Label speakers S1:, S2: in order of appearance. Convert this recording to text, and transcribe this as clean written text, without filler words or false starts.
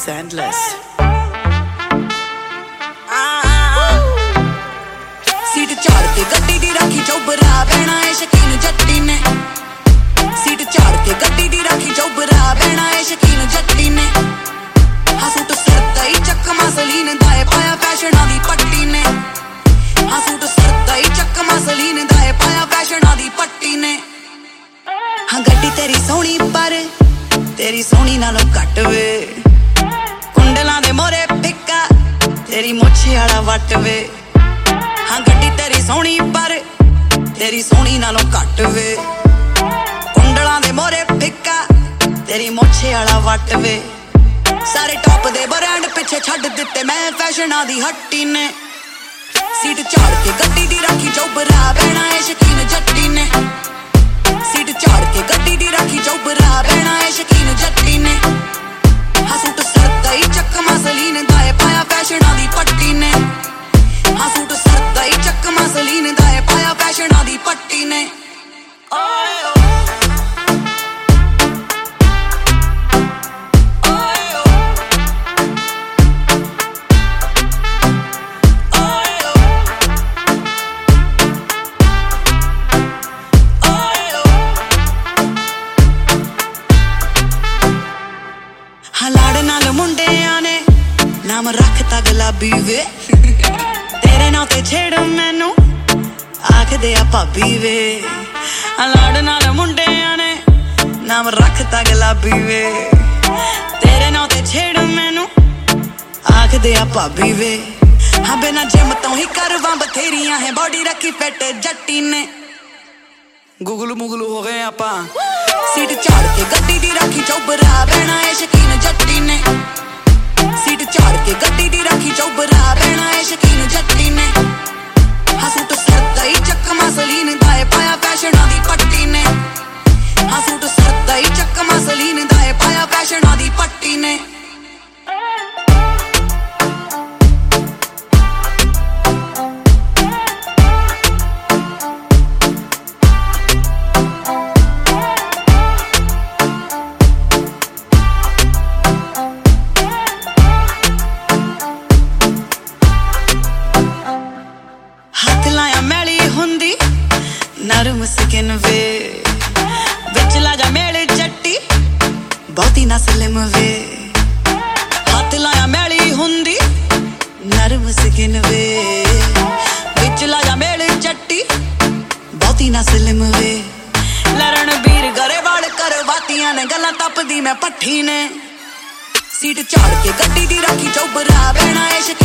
S1: It's endless.
S2: Seat झाड़ के गड्डी दी रखी चौबरा बहना है शकीन जट्टी ने सीट झाड़ के गड्डी दी रखी चौबरा बहना है शकीन जट्टी ने हाँ सूट सरता ही चकमा सलीन दाए पाया फैशना दी पट्टी ने हाँ सूट सरता ही चकमा सलीन दाए पाया फैशना दी पट्टी ने हाँ गड्डी तेरी सोहनी पर तेरी सोहनी नालों घट वे कुंडलां दे मोरे फिक्का तेरी मुछे वाला वट वे हाँ गड्डी तेरी सोहनी पर तेरी सोहनी नालों घट वे कुंडलां दे मोरे फिक्का तेरी मुछे वाला वट वे सारे टॉप दे ब्रांड पिछे छड्ड दिते मैं फैशना दी हट्टी ने सीट झाड़ के गड्डी दी रखी चौबरा बहना है शकीन जट्टी ने सीट झाड़ के गड्डी दी रखी चौबरा बहना है शकीन जट्टी ने हाँ सूट सरता ही चकमा सलीन दाए पाया फैशना दी पट्टी ने हाँ सूट सरता ही चकमा सलीन दाए पाया फैशना दी पट्टी ने लाड़ नाल मुंडियां ने नाम रखता गुलाबी वे तेरे नाल ते छेड़ मैनू आखदे आ भाभी वे लाड़ नाल मुंडियां ने नाम रखता गुलाबी वे तेरे नाल ते छेड़ मैनू आखदे आ भाभी वे हाँ बिना जिम तो ही करवां बथेरियां है बॉडी रखी फिट जट्टी ने गुगलू मुगलू हो गए आपा सीट झाड़ के गड्डी दी रखी चौबरा बहना है शकीन जट्टी ने सीट झाड़ के गड्डी दी रखी चौबरा बहना है शकीन जट्टी ने हाँ सूट सरता ही चकमा सलीन दाए पाया फैशना दी पट्टी ने हाँ सूट सरता ही चकमा सलीन दाए पाया फैशना दी पट्टी ने नरम स्किन वे विच ला जा मेल जट्टी बहुती ना स्लिम वे हाथ लाया मैली हुंदी नरम स्किन वे विच ला जा मेल जट्टी बहुती ना स्लिम वे लरण बीर गरेवाल करवातियां ने गल्लां तपदी मैं पट्ठी ने सीट झाड़ के गड्डी दी रखी चौबरा बहना है